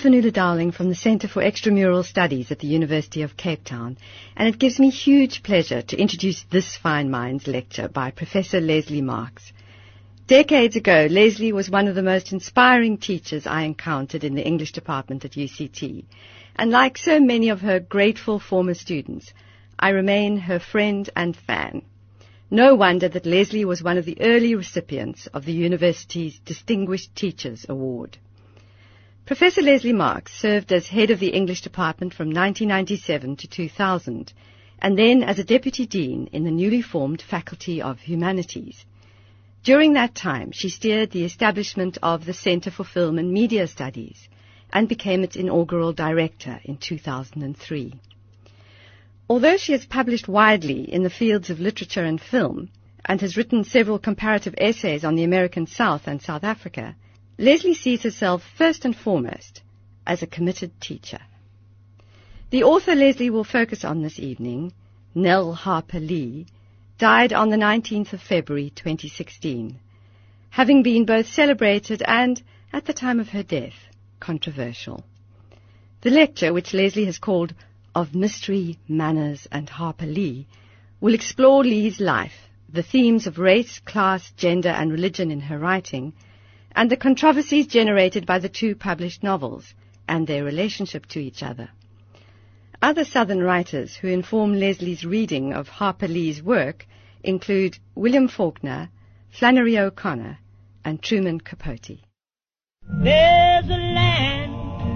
Fanula Dowling from the Centre for Extramural Studies at the University of Cape Town, and it gives me huge pleasure to introduce this Fine Minds lecture by Professor Leslie Marks. Decades ago, Leslie was one of the most inspiring teachers I encountered in the English department at UCT, and like so many of her grateful former students, I remain her friend and fan. No wonder that Leslie was one of the early recipients of the university's Distinguished Teachers Award. Professor Leslie Marks served as head of the English department from 1997 to 2000, and then as a deputy dean in the newly formed Faculty of Humanities. During that time, she steered the establishment of the Centre for Film and Media Studies and became its inaugural director in 2003. Although she has published widely in the fields of literature and film and has written several comparative essays on the American South and South Africa, Leslie sees herself first and foremost as a committed teacher. The author Leslie will focus on this evening, Nell Harper Lee, died on the 19th of February 2016, having been both celebrated and, at the time of her death, controversial. The lecture, which Leslie has called Of Mystery, Manners and Harper Lee, will explore Lee's life, the themes of race, class, gender and religion in her writing, and the controversies generated by the two published novels and their relationship to each other. Other Southern writers who inform Leslie's reading of Harper Lee's work include William Faulkner, Flannery O'Connor, and Truman Capote. There's a land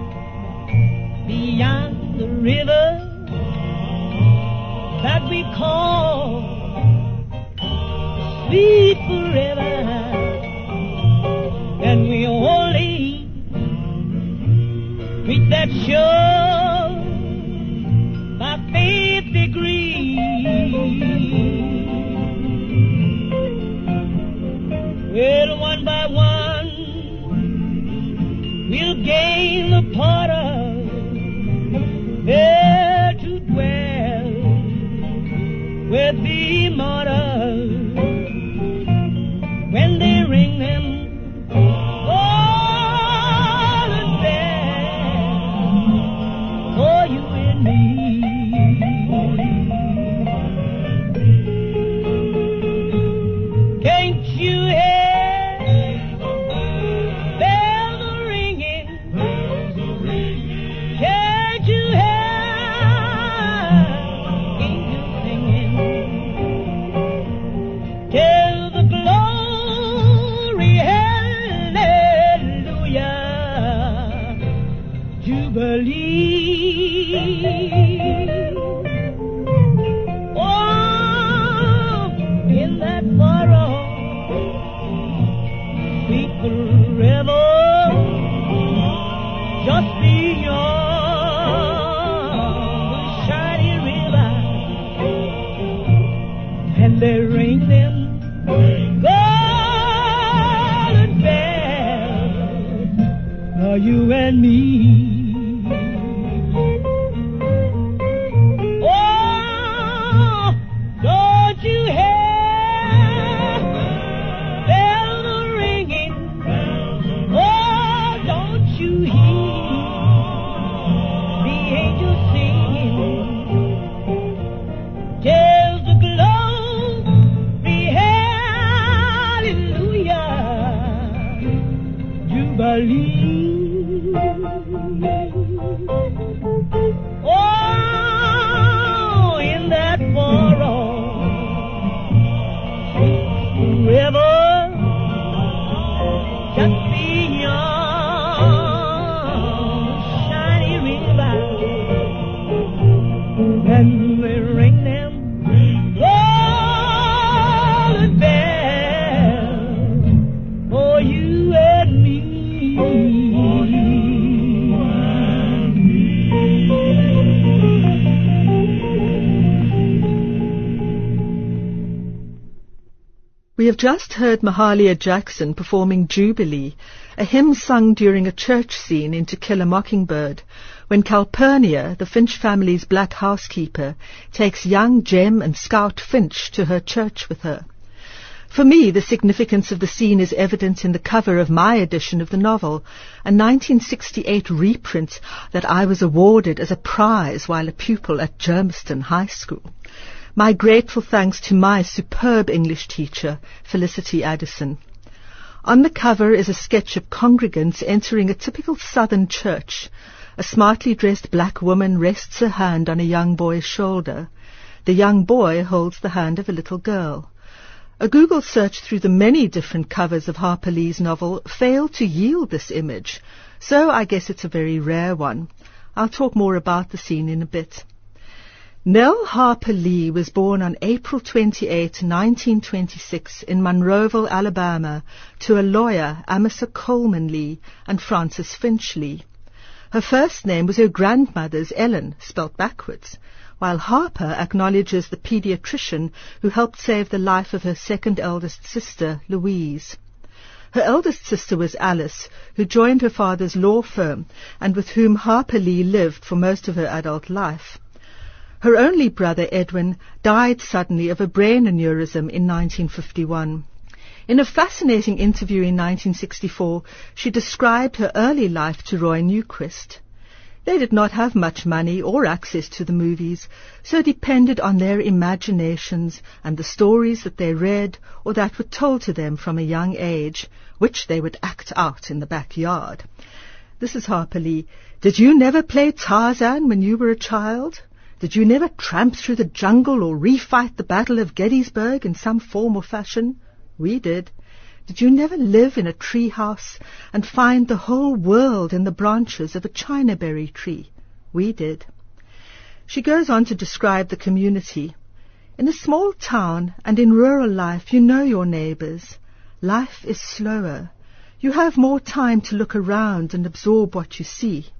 beyond the river that we call Sweet Forever. And we only reach that shore by faith degree. Well, one by one, we'll gain the part of there to dwell with the immortals when they ring them you and me. Oh, don't you hear bells ringing? Oh, don't you hear the angels singing? Tells the glory, hallelujah, jubilee. Oh, in that far off river, just beyond shiny river, and they ring them golden bells for you and me. We have just heard Mahalia Jackson performing Jubilee, a hymn sung during a church scene in To Kill a Mockingbird, when Calpurnia, the Finch family's black housekeeper, takes young Jem and Scout Finch to her church with her. For me, the significance of the scene is evident in the cover of my edition of the novel, a 1968 reprint that I was awarded as a prize while a pupil at Germiston High School. My grateful thanks to my superb English teacher, Felicity Addison. On the cover is a sketch of congregants entering a typical southern church. A smartly dressed black woman rests her hand on a young boy's shoulder. The young boy holds the hand of a little girl. A Google search through the many different covers of Harper Lee's novel failed to yield this image, so I guess it's a very rare one. I'll talk more about the scene in a bit. Nell Harper Lee was born on April 28, 1926 in Monroeville, Alabama, to a lawyer, Amasa Coleman Lee, and Frances Finch Lee. Her first name was her grandmother's, Ellen, spelt backwards, while Harper acknowledges the pediatrician who helped save the life of her second eldest sister, Louise. Her eldest sister was Alice, who joined her father's law firm and with whom Harper Lee lived for most of her adult life. Her only brother, Edwin, died suddenly of a brain aneurysm in 1951. In a fascinating interview in 1964, she described her early life to Roy Newquist. They did not have much money or access to the movies, so depended on their imaginations and the stories that they read or that were told to them from a young age, which they would act out in the backyard. This is Harper Lee. Did you never play Tarzan when you were a child? Did you never tramp through the jungle or refight the Battle of Gettysburg in some form or fashion? We did. Did you never live in a tree house and find the whole world in the branches of a chinaberry tree? We did. She goes on to describe the community. In a small town and in rural life, you know your neighbors. Life is slower. You have more time to look around and absorb what you see.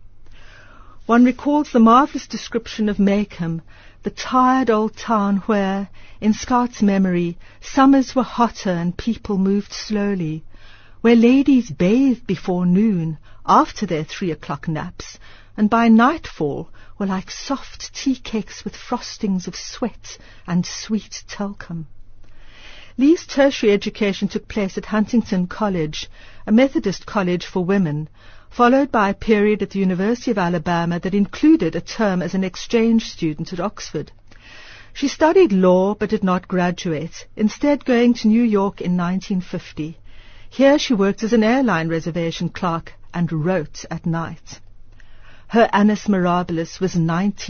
One recalls the marvellous description of Maycomb, the tired old town where, in Scott's memory, summers were hotter and people moved slowly, where ladies bathed before noon, after their 3 o'clock naps, and by nightfall were like soft tea cakes with frostings of sweat and sweet talcum. Lee's tertiary education took place at Huntington College, a Methodist college for women, followed by a period at the University of Alabama that included a term as an exchange student at Oxford. She studied law but did not graduate, instead going to New York in 1950. Here she worked as an airline reservation clerk and wrote at night. Her annus mirabilis was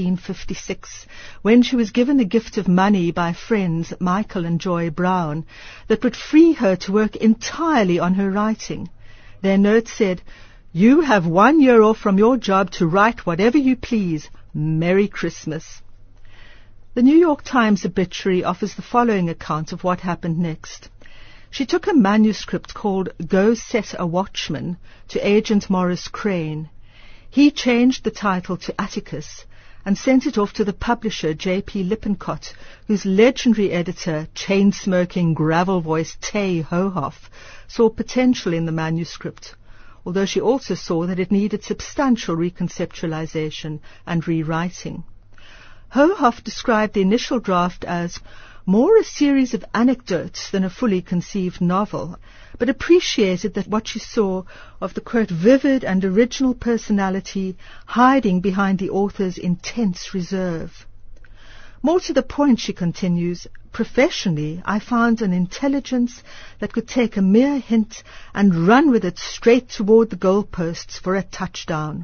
1956, when she was given a gift of money by friends Michael and Joy Brown that would free her to work entirely on her writing. Their note said, "You have 1 year off from your job to write whatever you please. Merry Christmas." The New York Times obituary offers the following account of what happened next. She took a manuscript called Go Set a Watchman to Agent Morris Crane. He changed the title to Atticus and sent it off to the publisher J.P. Lippincott, whose legendary editor, chain-smoking, gravel-voiced Tay Hohoff, saw potential in the manuscript, although she also saw that it needed substantial reconceptualization and rewriting. Hohoff described the initial draft as more a series of anecdotes than a fully conceived novel, but appreciated that what she saw of the, quote, vivid and original personality hiding behind the author's intense reserve. More to the point, she continues, professionally, I found an intelligence that could take a mere hint and run with it straight toward the goalposts for a touchdown.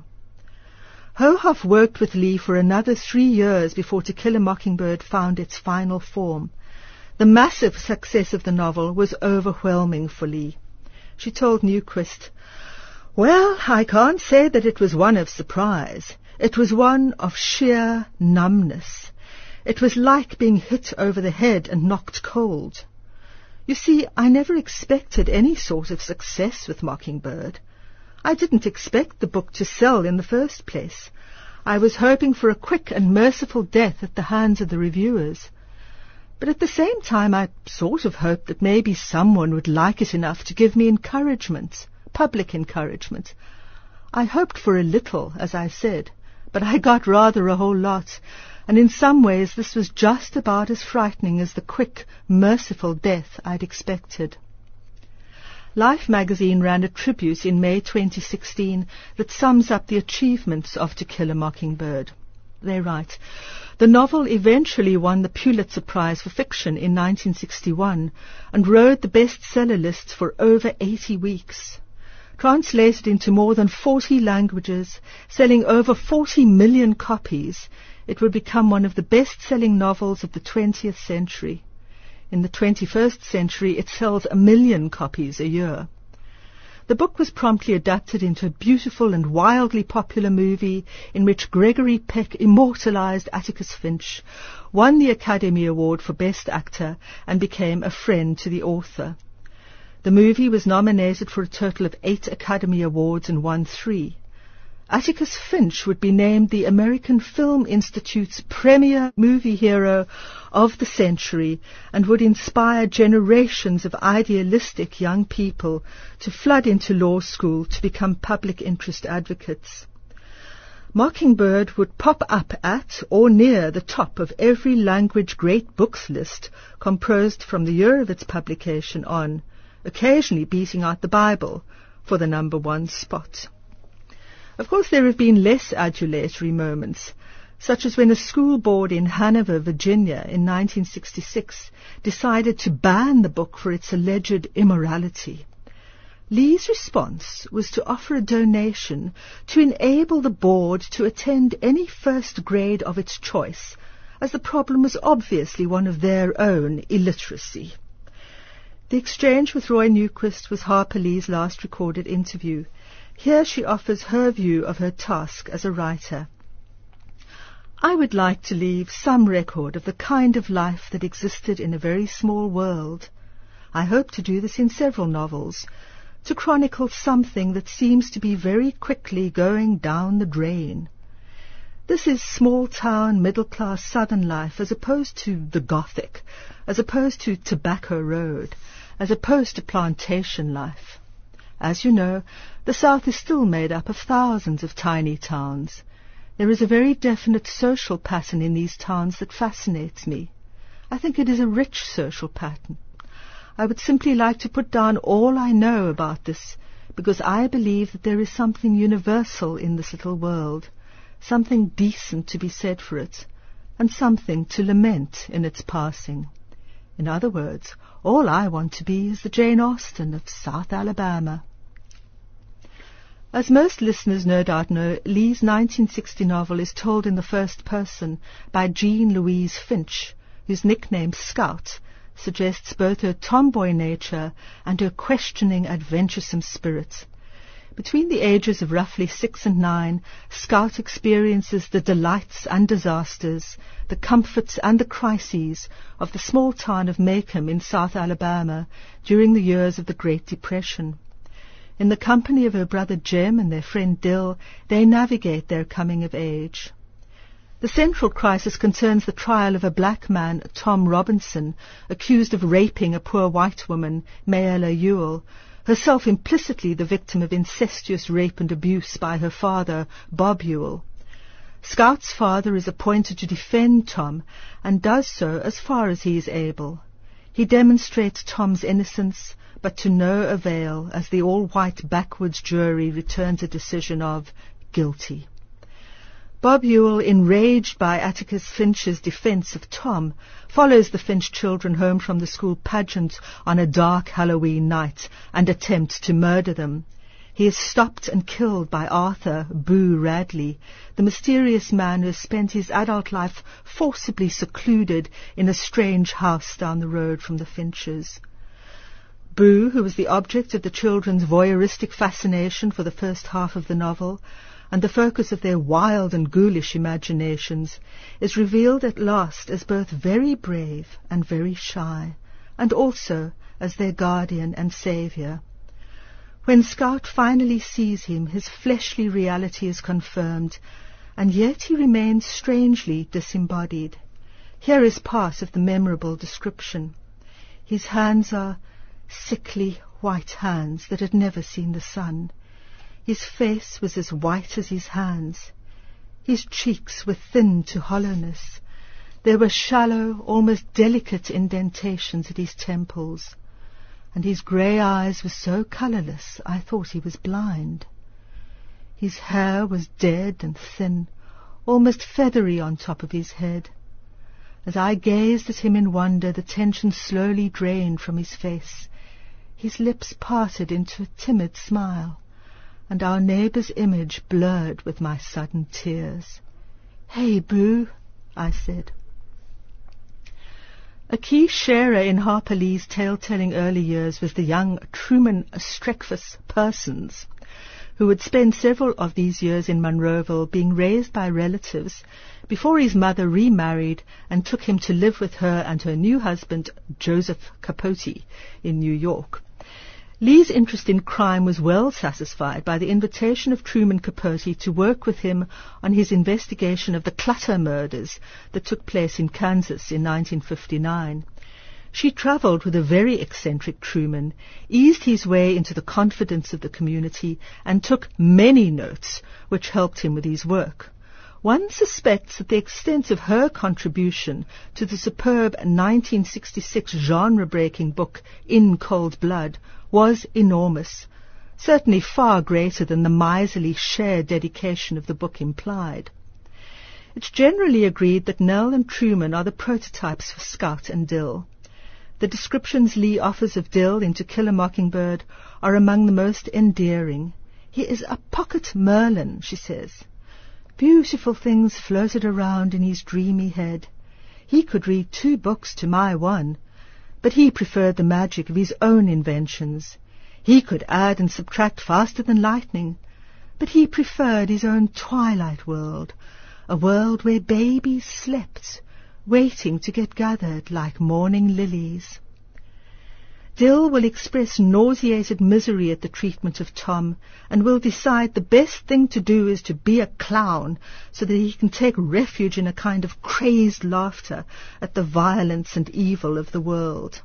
Hohoff worked with Lee for another 3 years before To Kill a Mockingbird found its final form. The massive success of the novel was overwhelming for Lee. She told Newquist, "Well, I can't say that it was one of surprise. It was one of sheer numbness. It was like being hit over the head and knocked cold. You see, I never expected any sort of success with Mockingbird. I didn't expect the book to sell in the first place. I was hoping for a quick and merciful death at the hands of the reviewers. But at the same time, I sort of hoped that maybe someone would like it enough to give me encouragement, public encouragement. I hoped for a little, as I said, but I got rather a whole lot. and in some ways this was just about as frightening as the quick, merciful death I'd expected. Life magazine ran a tribute in May 2016 that sums up the achievements of To Kill a Mockingbird. They write, "The novel eventually won the Pulitzer Prize for Fiction in 1961 and rode the bestseller lists for over 80 weeks. Translated into more than 40 languages, selling over 40 million copies, it would become one of the best-selling novels of the 20th century. In the 21st century, it sells 1 million copies a year." The book was promptly adapted into a beautiful and wildly popular movie in which Gregory Peck immortalized Atticus Finch, won the Academy Award for Best Actor, and became a friend to the author. The movie was nominated for a total of 8 Academy Awards and won 3. Atticus Finch would be named the American Film Institute's premier movie hero of the century and would inspire generations of idealistic young people to flood into law school to become public interest advocates. Mockingbird would pop up at or near the top of every language great books list composed from the year of its publication on, occasionally beating out the Bible for the number 1 spot. Of course, there have been less adulatory moments, such as when a school board in Hanover, Virginia, in 1966 decided to ban the book for its alleged immorality. Lee's response was to offer a donation to enable the board to attend any first grade of its choice, as the problem was obviously one of their own illiteracy. The exchange with Roy Newquist was Harper Lee's last recorded interview. Here she offers her view of her task as a writer. "I would like to leave some record of the kind of life that existed in a very small world. I hope to do this in several novels, to chronicle something that seems to be very quickly going down the drain. This is small-town, middle-class southern life as opposed to the Gothic, as opposed to Tobacco Road, as opposed to plantation life. As you know, the South is still made up of thousands of tiny towns. There is a very definite social pattern in these towns that fascinates me. I think it is a rich social pattern. I would simply like to put down all I know about this, because I believe that there is something universal in this little world, something decent to be said for it, and something to lament in its passing. In other words, all I want to be is the Jane Austen of South Alabama." As most listeners no doubt know, Lee's 1960 novel is told in the first person by Jean Louise Finch, whose nickname Scout suggests both her tomboy nature and her questioning, adventuresome spirit. Between the ages of roughly 6 and 9, Scout experiences the delights and disasters, the comforts and the crises of the small town of Macomb in South Alabama during the years of the Great Depression. In the company of her brother Jem and their friend Dill, they navigate their coming of age. The central crisis concerns the trial of a black man, Tom Robinson, accused of raping a poor white woman, Mayella Ewell, herself implicitly the victim of incestuous rape and abuse by her father, Bob Ewell. Scout's father is appointed to defend Tom, and does so as far as he is able. He demonstrates Tom's innocence, but to no avail, as the all-white backwoods jury returns a decision of guilty. Bob Ewell, enraged by Atticus Finch's defense of Tom, follows the Finch children home from the school pageant on a dark Halloween night and attempts to murder them. He is stopped and killed by Arthur Boo Radley, the mysterious man who has spent his adult life forcibly secluded in a strange house down the road from the Finches. Boo, who was the object of the children's voyeuristic fascination for the first half of the novel, and the focus of their wild and ghoulish imaginations, is revealed at last as both very brave and very shy, and also as their guardian and saviour. When Scout finally sees him, his fleshly reality is confirmed, and yet he remains strangely disembodied. Here is part of the memorable description. His hands are sickly white hands that had never seen the sun. His face was as white as his hands. His cheeks were thin to hollowness. There were shallow, almost delicate indentations at his temples, and his grey eyes were so colourless I thought he was blind. His hair was dead and thin, almost feathery on top of his head. As I gazed at him in wonder, the tension slowly drained from his face. His lips parted into a timid smile, and our neighbour's image blurred with my sudden tears. "Hey, Boo," I said. A key sharer in Harper Lee's tale-telling early years was the young Truman Streckfus Persons, who would spend several of these years in Monroeville being raised by relatives before his mother remarried and took him to live with her and her new husband, Joseph Capote, in New York. Lee's interest in crime was well satisfied by the invitation of Truman Capote to work with him on his investigation of the Clutter murders that took place in Kansas in 1959. She travelled with a very eccentric Truman, eased his way into the confidence of the community, and took many notes which helped him with his work. One suspects that the extent of her contribution to the superb 1966 genre-breaking book In Cold Blood was enormous, certainly far greater than the miserly shared dedication of the book implied. It's generally agreed that Nell and Truman are the prototypes for Scout and Dill. The descriptions Lee offers of Dill in To Kill a Mockingbird are among the most endearing. "He is a pocket Merlin," she says. "Beautiful things floated around in his dreamy head. He could read 2 books to my 1, but he preferred the magic of his own inventions. He could add and subtract faster than lightning, but he preferred his own twilight world, a world where babies slept, waiting to get gathered like morning lilies." Dill will express nauseated misery at the treatment of Tom and will decide the best thing to do is to be a clown so that he can take refuge in a kind of crazed laughter at the violence and evil of the world.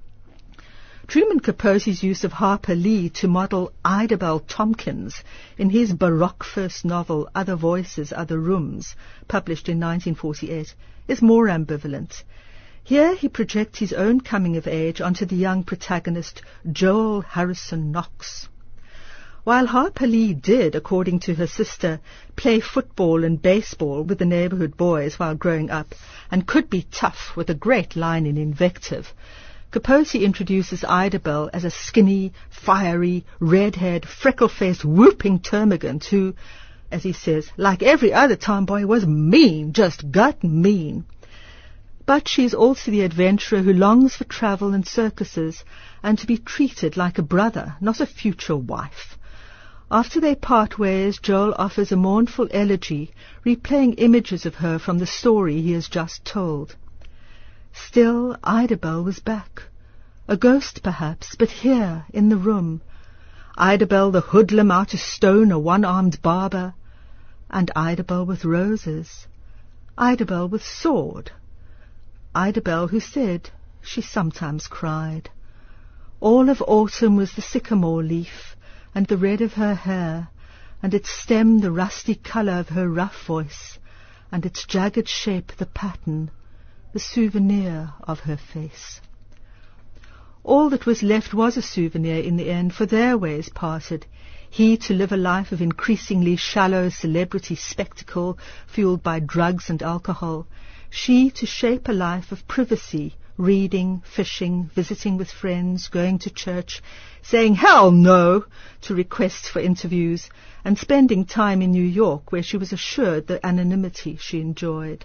Truman Capote's use of Harper Lee to model Idabel Tompkins in his Baroque first novel Other Voices, Other Rooms, published in 1948, is more ambivalent. Here he projects his own coming of age onto the young protagonist Joel Harrison Knox. While Harper Lee did, according to her sister, play football and baseball with the neighborhood boys while growing up, and could be tough with a great line in invective, Capote introduces Idabel as a skinny, fiery, red-haired, freckle-faced, whooping termagant who, as he says, like every other tomboy, was mean, just gut mean. But she is also the adventurer who longs for travel and circuses and to be treated like a brother, not a future wife. After they part ways, Joel offers a mournful elegy, replaying images of her from the story he has just told. Still, Idabel was back. A ghost, perhaps, but here, in the room. Idabel the hoodlum out to stone a one-armed barber. And Idabel with roses. Idabel with sword. Idabel who said she sometimes cried. All of autumn was the sycamore leaf, and the red of her hair, and its stem the rusty colour of her rough voice, and its jagged shape the pattern, the souvenir of her face. All that was left was a souvenir in the end, for their ways parted, he to live a life of increasingly shallow celebrity spectacle fueled by drugs and alcohol, she to shape a life of privacy, reading, fishing, visiting with friends, going to church, saying hell no to requests for interviews, and spending time in New York where she was assured the anonymity she enjoyed.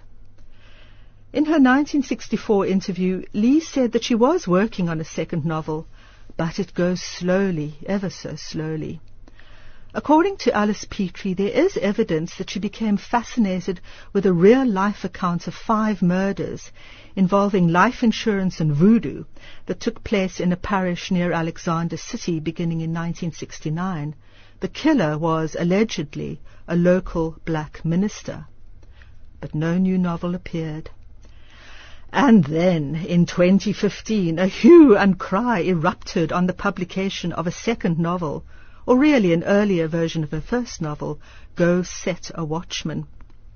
In her 1964 interview, Lee said that she was working on a second novel, but it goes slowly, ever so slowly. According to Alice Petrie, there is evidence that she became fascinated with a real-life account of 5 murders involving life insurance and voodoo that took place in a parish near Alexander City beginning in 1969. The killer was, allegedly, a local black minister. But no new novel appeared. And then, in 2015, a hue and cry erupted on the publication of a second novel, or really an earlier version of her first novel, Go Set a Watchman.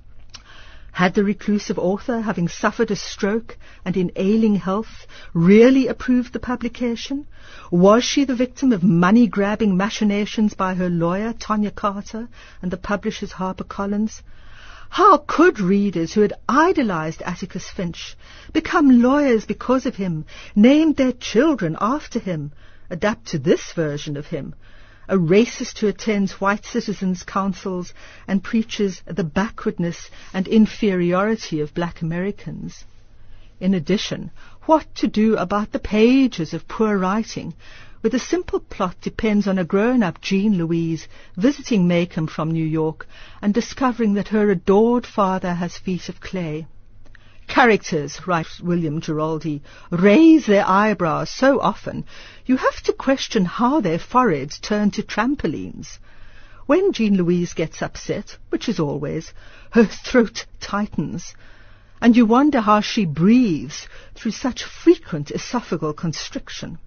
Had the reclusive author, having suffered a stroke and in ailing health, really approved the publication? Was she the victim of money-grabbing machinations by her lawyer, Tonya Carter, and the publishers HarperCollins? How could readers who had idolized Atticus Finch, become lawyers because of him, named their children after him, adapt to this version of him, a racist who attends white citizens' councils and preaches the backwardness and inferiority of black Americans? In addition, what to do about the pages of poor writing, where the simple plot depends on a grown-up Jean Louise visiting Maycomb from New York and discovering that her adored father has feet of clay? Characters, writes William Giraldi, raise their eyebrows so often you have to question how their foreheads turn to trampolines. When Jean Louise gets upset, which is always, her throat tightens, and you wonder how she breathes through such frequent esophageal constriction.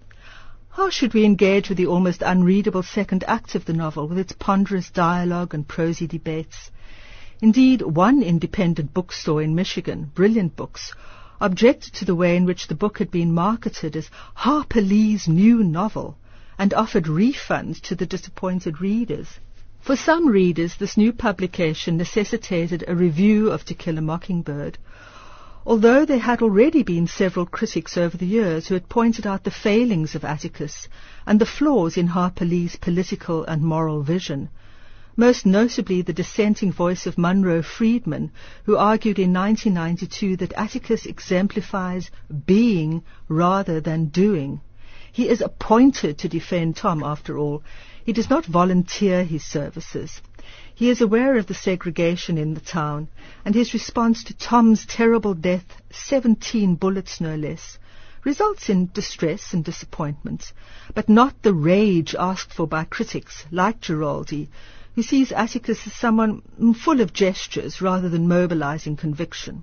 How should we engage with the almost unreadable second act of the novel, with its ponderous dialogue and prosy debates? Indeed, one independent bookstore in Michigan, Brilliant Books, objected to the way in which the book had been marketed as Harper Lee's new novel and offered refunds to the disappointed readers. For some readers, this new publication necessitated a review of To Kill a Mockingbird, although there had already been several critics over the years who had pointed out the failings of Atticus and the flaws in Harper Lee's political and moral vision, most notably the dissenting voice of Monroe Friedman, who argued in 1992 that Atticus exemplifies being rather than doing. He is appointed to defend Tom, after all. He does not volunteer his services. He is aware of the segregation in the town, and his response to Tom's terrible death, 17 bullets no less, results in distress and disappointment, but not the rage asked for by critics like Giraldi, who sees Atticus as someone full of gestures rather than mobilizing conviction.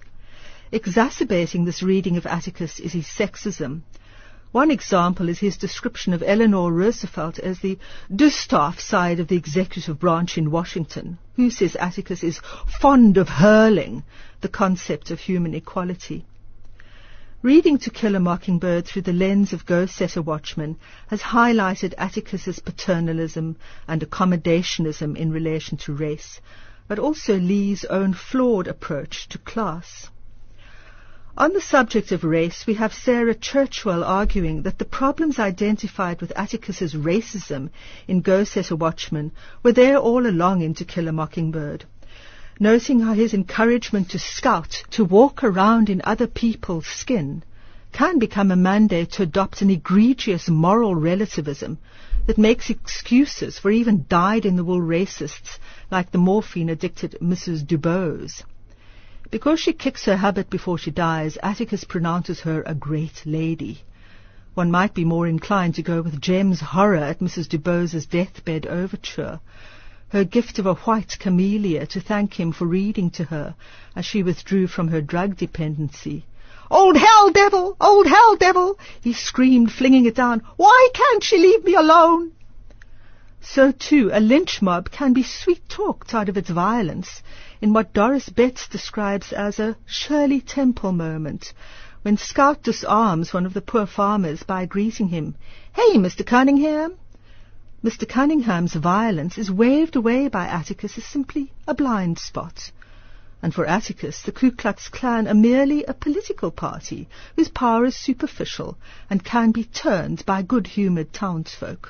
Exacerbating this reading of Atticus is his sexism. One example is his description of Eleanor Roosevelt as the Distaff side of the executive branch in Washington, who, says Atticus, is fond of hurling the concept of human equality. Reading To Kill a Mockingbird through the lens of Go Set a Watchman has highlighted Atticus's paternalism and accommodationism in relation to race, but also Lee's own flawed approach to class. On the subject of race, we have Sarah Churchwell arguing that the problems identified with Atticus's racism in Go Set a Watchman were there all along in To Kill a Mockingbird, noting how his encouragement to scout, to walk around in other people's skin, can become a mandate to adopt an egregious moral relativism that makes excuses for even dyed-in-the-wool racists like the morphine-addicted Mrs. Dubose. Because she kicks her habit before she dies, Atticus pronounces her a great lady. One might be more inclined to go with Jem's horror at Mrs. Dubose's deathbed overture, her gift of a white camellia to thank him for reading to her as she withdrew from her drug dependency. "Old hell devil! Old hell devil!" he screamed, flinging it down. "Why can't she leave me alone?" So, too, a lynch mob can be sweet-talked out of its violence in what Doris Betts describes as a Shirley Temple moment, when Scout disarms one of the poor farmers by greeting him, "Hey, Mr. Cunningham." Mr. Cunningham's violence is waved away by Atticus as simply a blind spot. And for Atticus, the Ku Klux Klan are merely a political party whose power is superficial and can be turned by good-humoured townsfolk.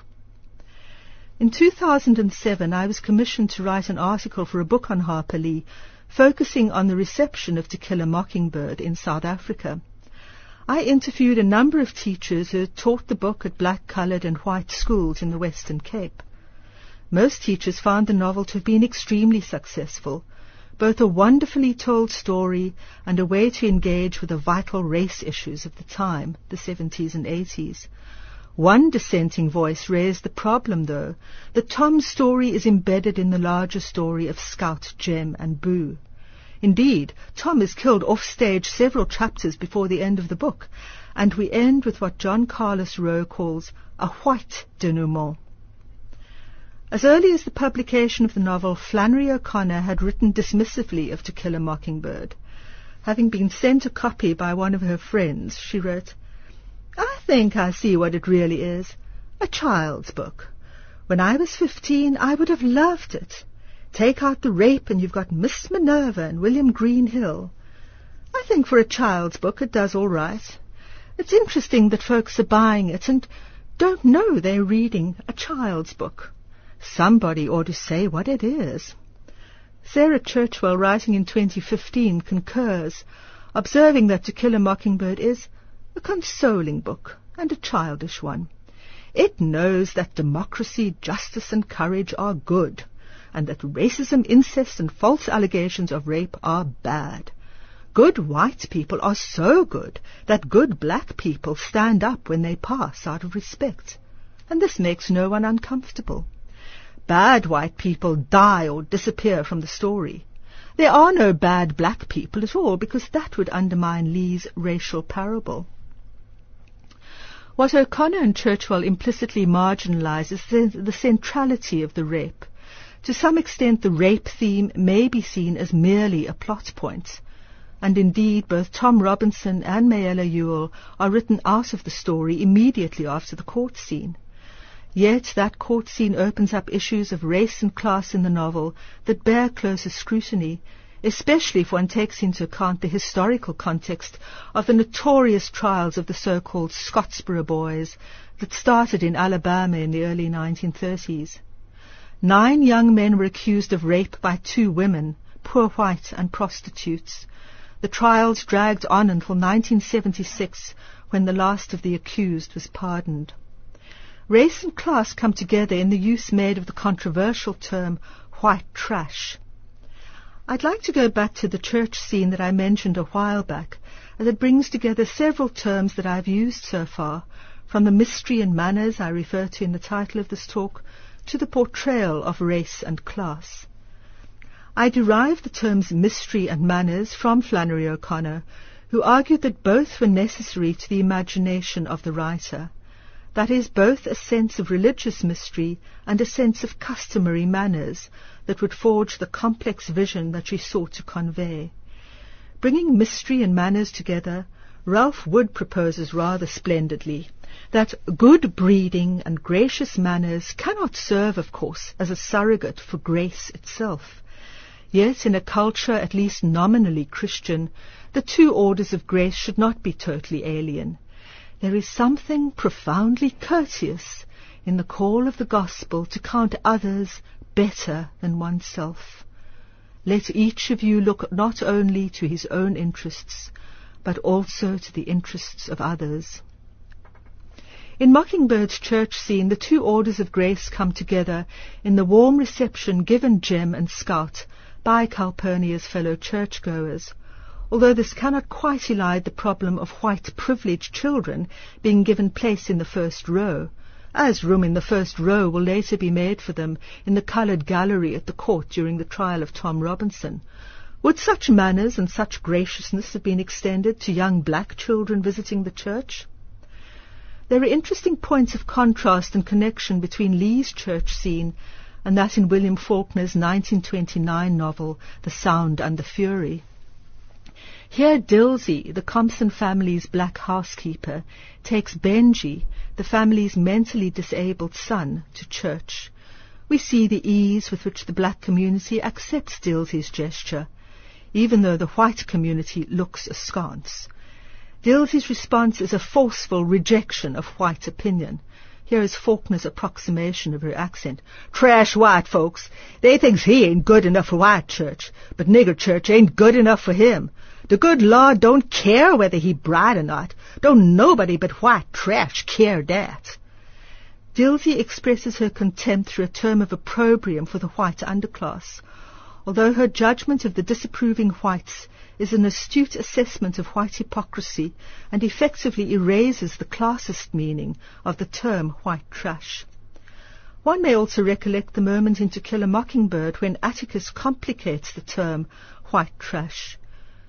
In 2007, I was commissioned to write an article for a book on Harper Lee, focusing on the reception of To Kill a Mockingbird in South Africa. I interviewed a number of teachers who had taught the book at black, coloured and white schools in the Western Cape. Most teachers found the novel to have been extremely successful, both a wonderfully told story and a way to engage with the vital race issues of the time, the 70s and 80s. One dissenting voice raised the problem, though, that Tom's story is embedded in the larger story of Scout, Jem and Boo. Indeed, Tom is killed off-stage several chapters before the end of the book, and we end with what John Carlos Rowe calls a white denouement. As early as the publication of the novel, Flannery O'Connor had written dismissively of To Kill a Mockingbird. Having been sent a copy by one of her friends, she wrote, "I think I see what it really is. A child's book. When I was 15, I would have loved it. Take out the rape and you've got Miss Minerva and William Greenhill. I think for a child's book it does all right. It's interesting that folks are buying it and don't know they're reading a child's book. Somebody ought to say what it is." Sarah Churchwell, writing in 2015, concurs, observing that To Kill a Mockingbird is a consoling book and a childish one. It knows that democracy, justice and courage are good, and that racism, incest and false allegations of rape are bad. Good white people are so good that good black people stand up when they pass out of respect, and this makes no one uncomfortable. Bad white people die or disappear from the story. There are no bad black people at all, because that would undermine Lee's racial parable. What O'Connor and Churchwell implicitly marginalize is the centrality of the rape. To some extent, the rape theme may be seen as merely a plot point, and indeed both Tom Robinson and Mayella Ewell are written out of the story immediately after the court scene. Yet that court scene opens up issues of race and class in the novel that bear closer scrutiny, especially if one takes into account the historical context of the notorious trials of the so-called Scottsboro Boys that started in Alabama in the early 1930s. 9 young men were accused of rape by 2 women, poor white and prostitutes. The trials dragged on until 1976, when the last of the accused was pardoned. Race and class come together in the use made of the controversial term white trash. I'd like to go back to the church scene that I mentioned a while back, as it brings together several terms that I've used so far, from the mystery and manners I refer to in the title of this talk, to the portrayal of race and class. I derived the terms mystery and manners from Flannery O'Connor, who argued that both were necessary to the imagination of the writer. That is, both a sense of religious mystery and a sense of customary manners that would forge the complex vision that she sought to convey. Bringing mystery and manners together, Ralph Wood proposes rather splendidly that good breeding and gracious manners cannot serve, of course, as a surrogate for grace itself. Yet in a culture at least nominally Christian, the 2 orders of grace should not be totally alien. There is something profoundly courteous in the call of the gospel to count others better than oneself. Let each of you look not only to his own interests, but also to the interests of others. In Mockingbird's church scene, the 2 orders of grace come together in the warm reception given Jem and Scout by Calpurnia's fellow churchgoers, although this cannot quite elide the problem of white privileged children being given place in the first row, as room in the first row will later be made for them in the coloured gallery at the court during the trial of Tom Robinson. Would such manners and such graciousness have been extended to young black children visiting the church? There are interesting points of contrast and connection between Lee's church scene and that in William Faulkner's 1929 novel, The Sound and the Fury. Here Dilsey, the Compson family's black housekeeper, takes Benji, the family's mentally disabled son, to church. We see the ease with which the black community accepts Dilsey's gesture, even though the white community looks askance. Dilsey's response is a forceful rejection of white opinion. Here is Faulkner's approximation of her accent. "Trash white folks. They thinks he ain't good enough for white church, but nigger church ain't good enough for him. The good Lord don't care whether he bright or not. Don't nobody but white trash care that." Dilsey expresses her contempt through a term of opprobrium for the white underclass, although her judgment of the disapproving whites is an astute assessment of white hypocrisy and effectively erases the classist meaning of the term white trash. One may also recollect the moment in To Kill a Mockingbird when Atticus complicates the term white trash.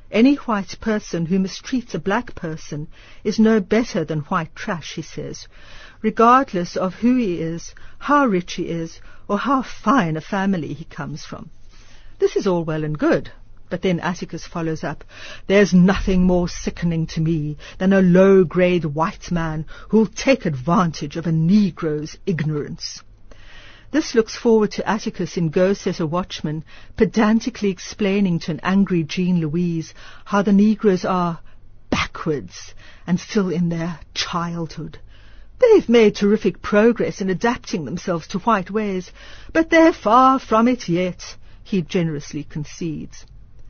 Any white person who mistreats a black person is no better than white trash, he says, regardless of who he is, how rich he is, or how fine a family he comes from. This is all well and good, but then Atticus follows up, "There's nothing more sickening to me than a low-grade white man who'll take advantage of a Negro's ignorance." This looks forward to Atticus in Go Set a Watchman, pedantically explaining to an angry Jean Louise how the Negroes are backwards and still in their childhood. They've made terrific progress in adapting themselves to white ways, but they're far from it yet, he generously concedes.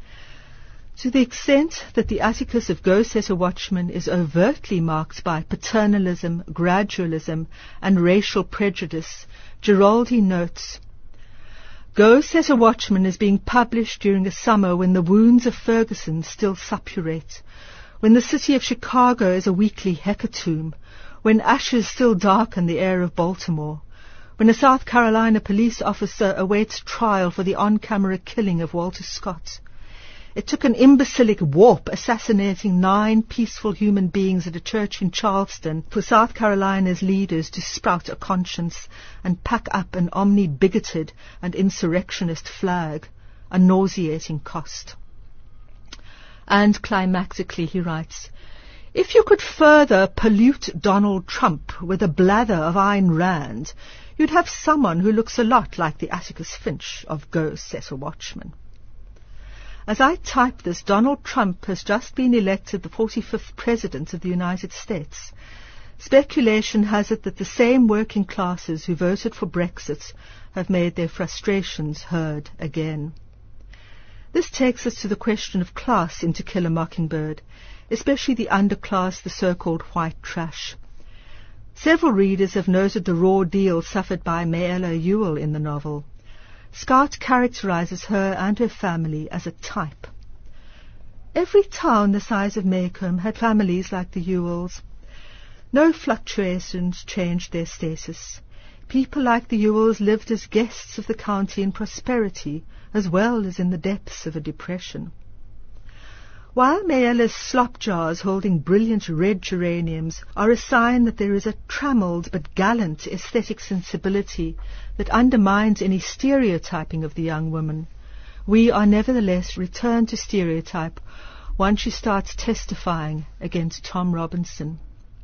To the extent that the Atticus of Go Set a Watchman is overtly marked by paternalism, gradualism, and racial prejudice, Giraldi notes, Go Set a Watchman is being published during a summer when the wounds of Ferguson still suppurate, when the city of Chicago is a weekly hecatomb, when ashes still darken the air of Baltimore, when a South Carolina police officer awaits trial for the on-camera killing of Walter Scott. It took an imbecilic warp assassinating 9 peaceful human beings at a church in Charleston for South Carolina's leaders to sprout a conscience and pack up an omni-bigoted and insurrectionist flag, a nauseating cost. And climactically he writes, "If you could further pollute Donald Trump with a blather of Ayn Rand, you'd have someone who looks a lot like the Atticus Finch of Go Set a Watchman." As I type this, Donald Trump has just been elected the 45th President of the United States. Speculation has it that the same working classes who voted for Brexit have made their frustrations heard again. This takes us to the question of class in To Kill a Mockingbird, especially the underclass, the so-called white trash. Several readers have noted the raw deal suffered by Mayella Ewell in the novel. Scott characterizes her and her family as a type. Every town the size of Maycomb had families like the Ewells. No fluctuations changed their status. People like the Ewells lived as guests of the county in prosperity as well as in the depths of a depression. While Mayella's slop jars holding brilliant red geraniums are a sign that there is a trammelled but gallant aesthetic sensibility that undermines any stereotyping of the young woman, we are nevertheless returned to stereotype once she starts testifying against Tom Robinson.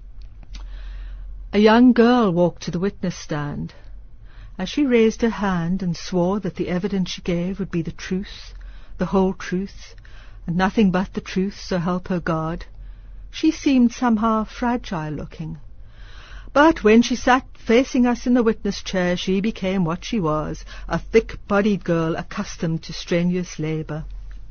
A young girl walked to the witness stand. As she raised her hand and swore that the evidence she gave would be the truth, the whole truth, and nothing but the truth, so help her God, she seemed somehow fragile-looking. But when she sat facing us in the witness chair, she became what she was, a thick-bodied girl accustomed to strenuous labour.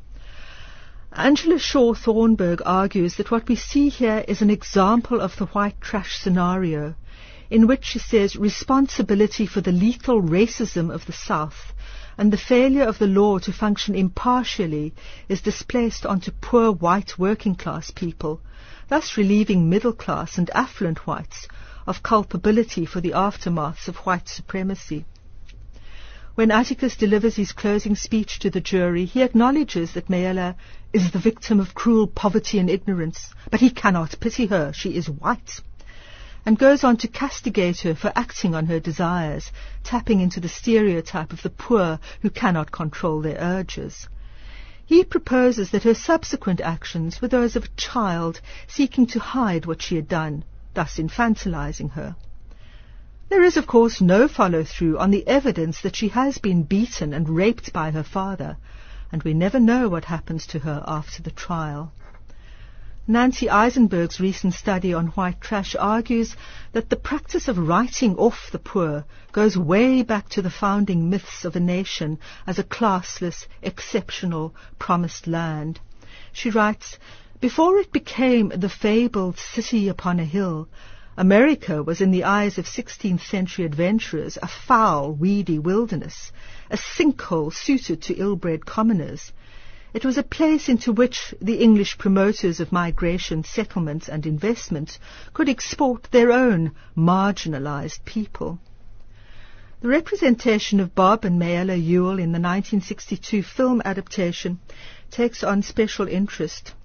Angela Shaw Thornburg argues that what we see here is an example of the white trash scenario, in which, she says, responsibility for the lethal racism of the South and the failure of the law to function impartially is displaced onto poor white working-class people, thus relieving middle-class and affluent whites of culpability for the aftermaths of white supremacy. When Atticus delivers his closing speech to the jury, he acknowledges that Mayella is the victim of cruel poverty and ignorance, but he cannot pity her, she is white, and goes on to castigate her for acting on her desires, tapping into the stereotype of the poor who cannot control their urges. He proposes that her subsequent actions were those of a child seeking to hide what she had done, thus infantilizing her. There is, of course, no follow-through on the evidence that she has been beaten and raped by her father, and we never know what happens to her after the trial. Nancy Eisenberg's recent study on white trash argues that the practice of writing off the poor goes way back to the founding myths of a nation as a classless, exceptional, promised land. She writes, "Before it became the fabled city upon a hill, America was in the eyes of 16th century adventurers a foul, weedy wilderness, a sinkhole suited to ill-bred commoners. It was a place into which the English promoters of migration, settlements and investment could export their own marginalized people." The representation of Bob and Mayella Ewell in the 1962 film adaptation takes on special interest.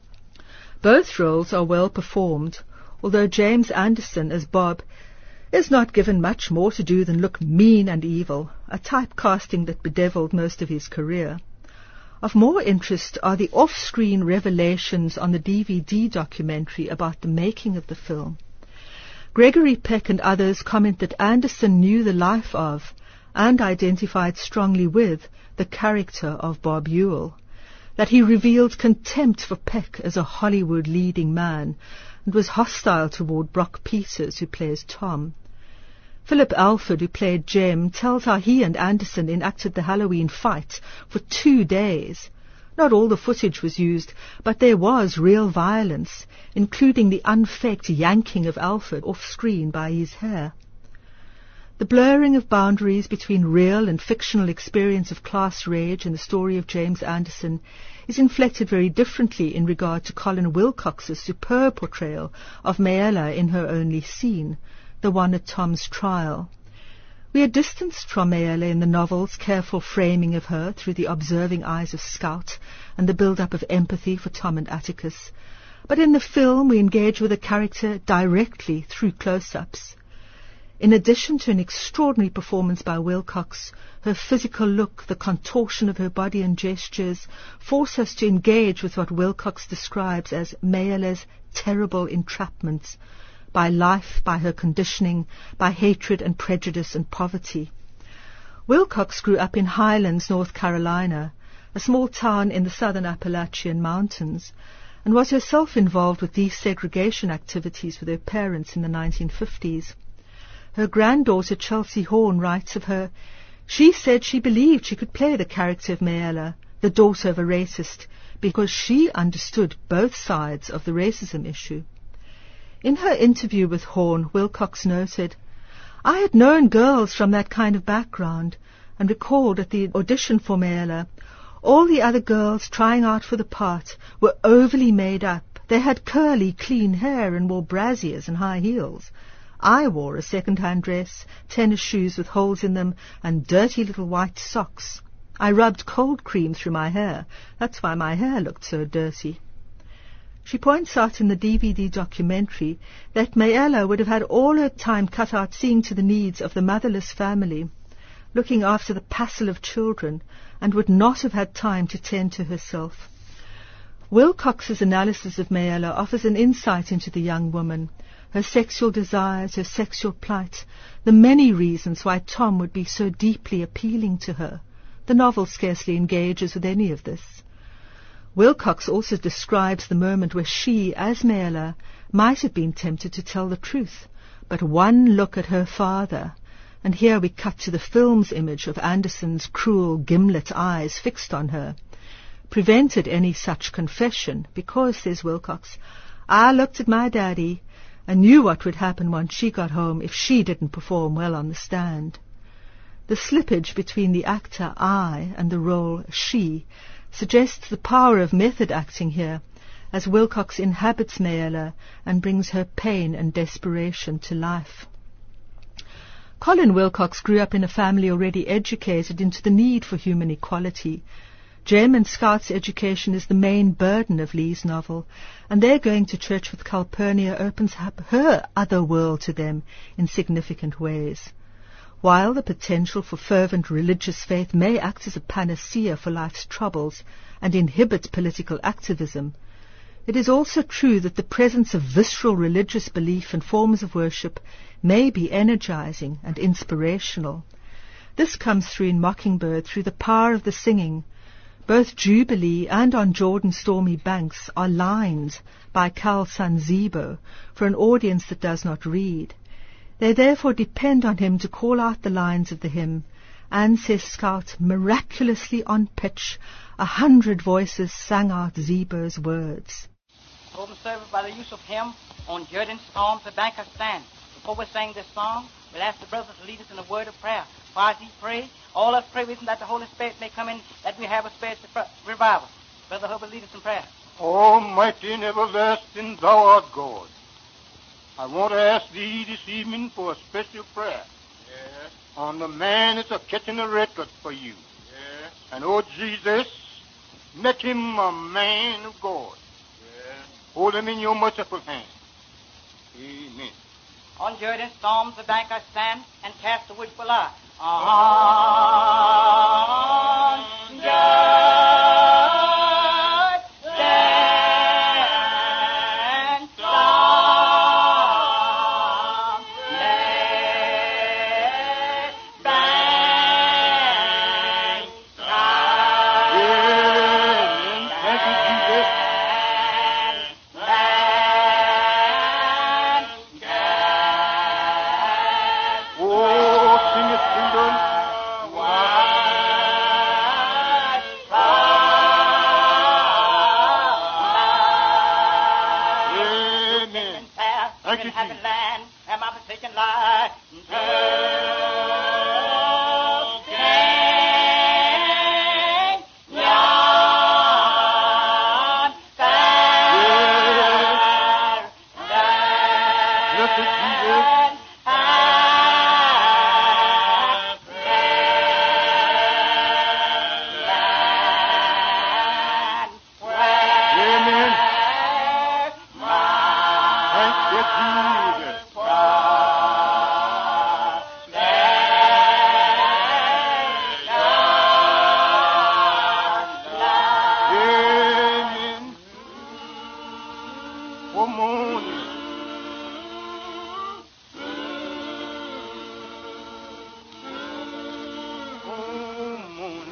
Both roles are well performed, although James Anderson as Bob is not given much more to do than look mean and evil, a typecasting that bedeviled most of his career. Of more interest are the off-screen revelations on the DVD documentary about the making of the film. Gregory Peck and others comment that Anderson knew the life of and identified strongly with the character of Bob Ewell, that he revealed contempt for Peck as a Hollywood leading man and was hostile toward Brock Peters, who plays Tom. Philip Alford, who played Jem, tells how he and Anderson enacted the Halloween fight for 2 days. Not all the footage was used, but there was real violence, including the unfaked yanking of Alford off-screen by his hair. The blurring of boundaries between real and fictional experience of class rage in the story of James Anderson is inflected very differently in regard to Colin Wilcox's superb portrayal of Mayella in her only scene, the one at Tom's trial. We are distanced from Mayella in the novel's careful framing of her through the observing eyes of Scout and the build-up of empathy for Tom and Atticus, but in the film we engage with the character directly through close-ups. In addition to an extraordinary performance by Wilcox, her physical look, the contortion of her body and gestures, force us to engage with what Wilcox describes as Mayella's terrible entrapments, by life, by her conditioning, by hatred and prejudice and poverty. Wilcox grew up in Highlands, North Carolina, a small town in the southern Appalachian Mountains, and was herself involved with desegregation activities with her parents in the 1950s. Her granddaughter Chelsea Horn writes of her, "She said she believed she could play the character of Mayella, the daughter of a racist, because she understood both sides of the racism issue." In her interview with Horn, Wilcox noted, "I had known girls from that kind of background, and recalled at the audition for Mayella, all the other girls trying out for the part were overly made up. They had curly, clean hair and wore brassiers and high heels. I wore a second-hand dress, tennis shoes with holes in them, and dirty little white socks. I rubbed cold cream through my hair. That's why my hair looked so dirty." She points out in the DVD documentary that Mayella would have had all her time cut out seeing to the needs of the motherless family, looking after the passel of children, and would not have had time to tend to herself. Wilcox's analysis of Mayella offers an insight into the young woman, her sexual desires, her sexual plight, the many reasons why Tom would be so deeply appealing to her. The novel scarcely engages with any of this. Wilcox also describes the moment where she, as Mayella, might have been tempted to tell the truth, but one look at her father, and here we cut to the film's image of Anderson's cruel gimlet eyes fixed on her, prevented any such confession because, says Wilcox, "I looked at my daddy and knew what would happen once she got home if she didn't perform well on the stand." The slippage between the actor I and the role she suggests the power of method acting here, as Wilcox inhabits Mayella and brings her pain and desperation to life. Colin Wilcox grew up in a family already educated into the need for human equality. Jem and Scout's education is the main burden of Lee's novel, and their going to church with Calpurnia opens up her other world to them in significant ways. While the potential for fervent religious faith may act as a panacea for life's troubles and inhibit political activism, it is also true that the presence of visceral religious belief and forms of worship may be energizing and inspirational. This comes through in Mockingbird through the power of the singing. Both Jubilee and On Jordan's Stormy Banks are lines by Cal Sanzebo for an audience that does not read. They therefore depend on him to call out the lines of the hymn, and, says Scout, miraculously on pitch, 100 voices sang out Zebo's words. Open service by the use of hymn on Jordan's Storm to Bank of Stand. Before we sing this song, we'll ask the brothers to lead us in a word of prayer. While he pray, all of us pray with him that the Holy Spirit may come in, that we have a spiritual revival. Brother Hubbard, lead us in prayer. Almighty and everlasting, thou art God. I want to ask thee this evening for a special prayer. Yes. On the man that's a catching a record for you. Yes. And, oh, Jesus, Make him a man of God. Hold him in your merciful hand. Amen. On Jordan's storms the bank I stand and cast the wishful eye. On Jordan's storms let bank Amen. Thank you, Jesus. Oh, sing it, children. Amen. Thank you, Happy Jesus. land, where my forsaken lie. Blessed Jesus. Amen. Thank you, Jesus. Amen. One morning. One morning.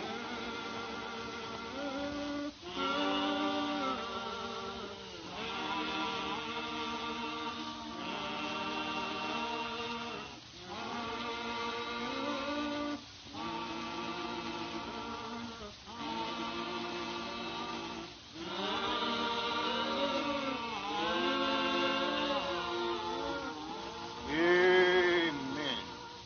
Amen.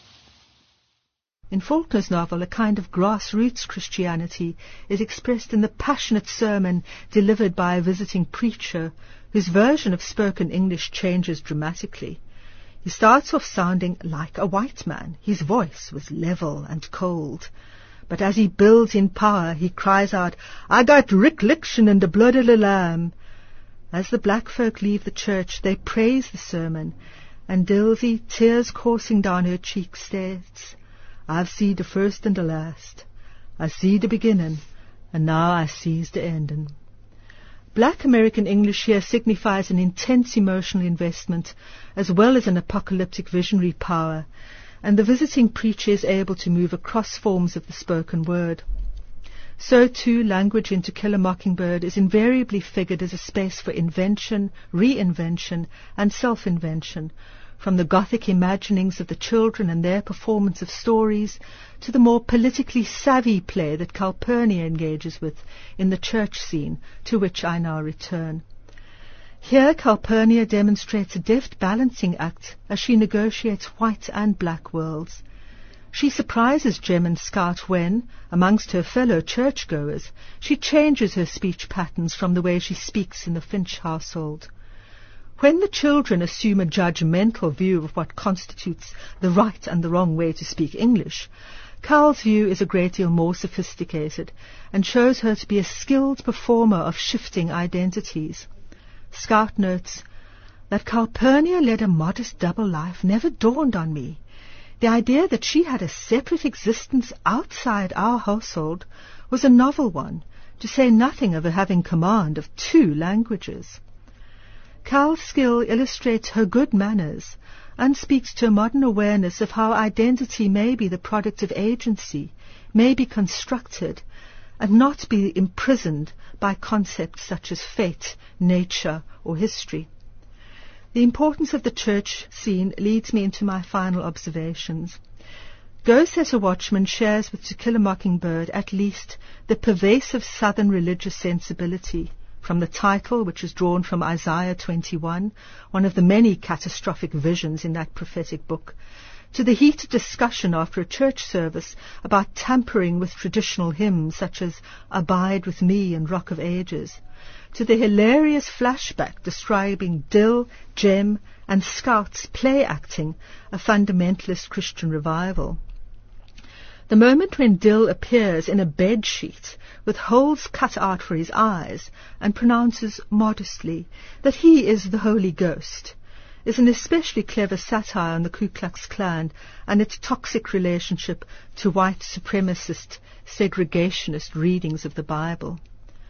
In Faulkner's novel, a kind of grassroots Christianity is expressed in the passionate sermon delivered by a visiting preacher whose version of spoken English changes dramatically. He starts off sounding like a white man. His voice was level and cold. But as he builds in power, he cries out, "I got recollection in the blood of the Lamb." As the black folk leave the church, they praise the sermon, and Dilsey, tears coursing down her cheeks, states, "I've seen the first and the last. I see the beginning, and now I sees the ending." Black American English here signifies an intense emotional investment as well as an apocalyptic visionary power, and the visiting preacher is able to move across forms of the spoken word. So too, language in To Kill a Mockingbird is invariably figured as a space for invention, reinvention, and self-invention, from the Gothic imaginings of the children and their performance of stories to the more politically savvy play that Calpurnia engages with in the church scene, to which I now return. Here Calpurnia demonstrates a deft balancing act as she negotiates white and black worlds. She surprises Jem and Scout when, amongst her fellow churchgoers, she changes her speech patterns from the way she speaks in the Finch household. When the children assume a judgmental view of what constitutes the right and the wrong way to speak English, Cal's view is a great deal more sophisticated and shows her to be a skilled performer of shifting identities. Scout notes, "That Calpurnia led a modest double life never dawned on me. The idea that she had a separate existence outside our household was a novel one, to say nothing of her having command of 2 languages. Cal's skill illustrates her good manners and speaks to a modern awareness of how identity may be the product of agency, may be constructed, and not be imprisoned by concepts such as fate, nature, or history. The importance of the church scene leads me into my final observations. Go Set a Watchman shares with To Kill a Mockingbird at least the pervasive southern religious sensibility, from the title, which is drawn from Isaiah 21, one of the many catastrophic visions in that prophetic book, to the heated discussion after a church service about tampering with traditional hymns such as Abide With Me and Rock of Ages, to the hilarious flashback describing Dill, Jem, and Scout's play acting a fundamentalist Christian revival. The moment when Dill appears in a bed sheet with holes cut out for his eyes and pronounces modestly that he is the Holy Ghost is an especially clever satire on the Ku Klux Klan and its toxic relationship to white supremacist, segregationist readings of the Bible.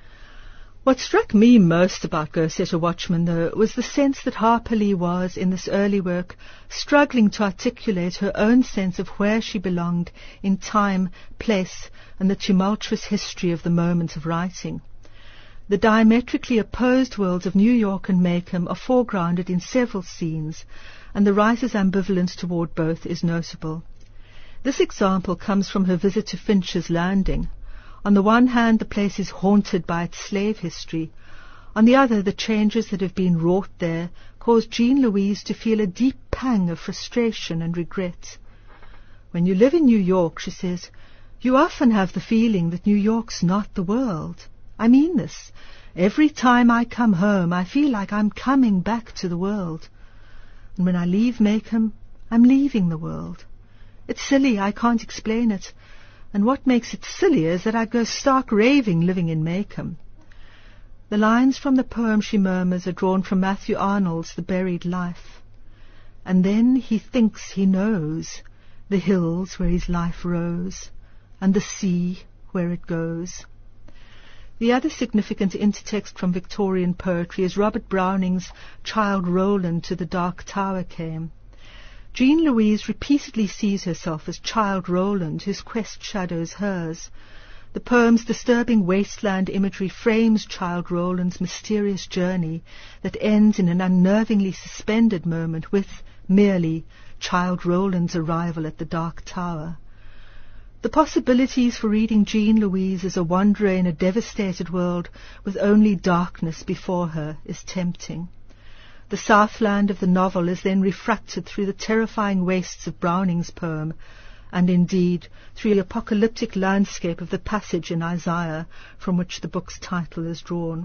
What struck me most about Go Set a Watchman, though, was the sense that Harper Lee was, in this early work, struggling to articulate her own sense of where she belonged in time, place, and the tumultuous history of the moment of writing. The diametrically opposed worlds of New York and Maycomb are foregrounded in several scenes, and the writer's ambivalence toward both is notable. This example comes from her visit to Finch's Landing. On the one hand, the place is haunted by its slave history. On the other, the changes that have been wrought there cause Jean Louise to feel a deep pang of frustration and regret. When you live in New York, she says, you often have the feeling that New York's not the world. I mean this. Every time I come home, I feel like I'm coming back to the world. And when I leave Maycomb, I'm leaving the world. It's silly, I can't explain it. And what makes it sillier is that I'd go stark raving living in Maycomb. The lines from the poem she murmurs are drawn from Matthew Arnold's The Buried Life. And then he thinks he knows the hills where his life rose, and the sea where it goes. The other significant intertext from Victorian poetry is Robert Browning's Childe Roland to the Dark Tower came. Jean Louise repeatedly sees herself as Childe Roland, whose quest shadows hers. The poem's disturbing wasteland imagery frames Childe Roland's mysterious journey that ends in an unnervingly suspended moment with, merely, Childe Roland's arrival at the Dark Tower. The possibilities for reading Jean Louise as a wanderer in a devastated world with only darkness before her is tempting. The Southland of the novel is then refracted through the terrifying wastes of Browning's poem, and indeed through the apocalyptic landscape of the passage in Isaiah from which the book's title is drawn.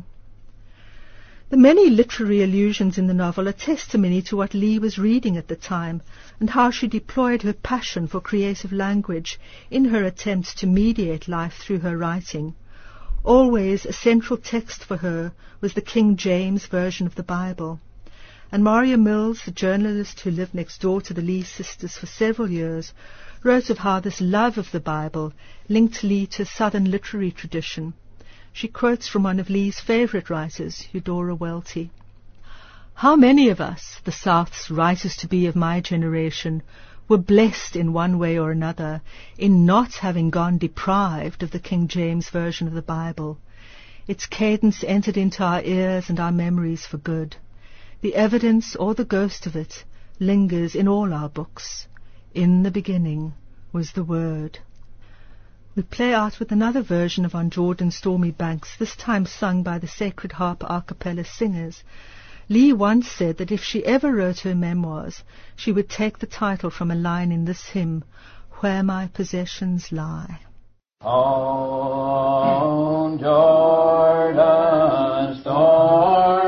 The many literary allusions in the novel are testimony to what Lee was reading at the time and how she deployed her passion for creative language in her attempts to mediate life through her writing. Always a central text for her was the King James Version of the Bible. And Maria Mills, the journalist who lived next door to the Lee sisters for several years, wrote of how this love of the Bible linked Lee to a Southern literary tradition. She quotes from one of Lee's favorite writers, Eudora Welty. How many of us, the South's writers-to-be of my generation, were blessed in one way or another in not having gone deprived of the King James Version of the Bible. Its cadence entered into our ears and our memories for good. The evidence or the ghost of it lingers in all our books. In the beginning was the Word. We play out with another version of On Jordan's Stormy Banks, this time sung by the Sacred Harp a cappella singers. Lee once said that if she ever wrote her memoirs, she would take the title from a line in this hymn, Where My Possessions Lie. On Jordan's stormy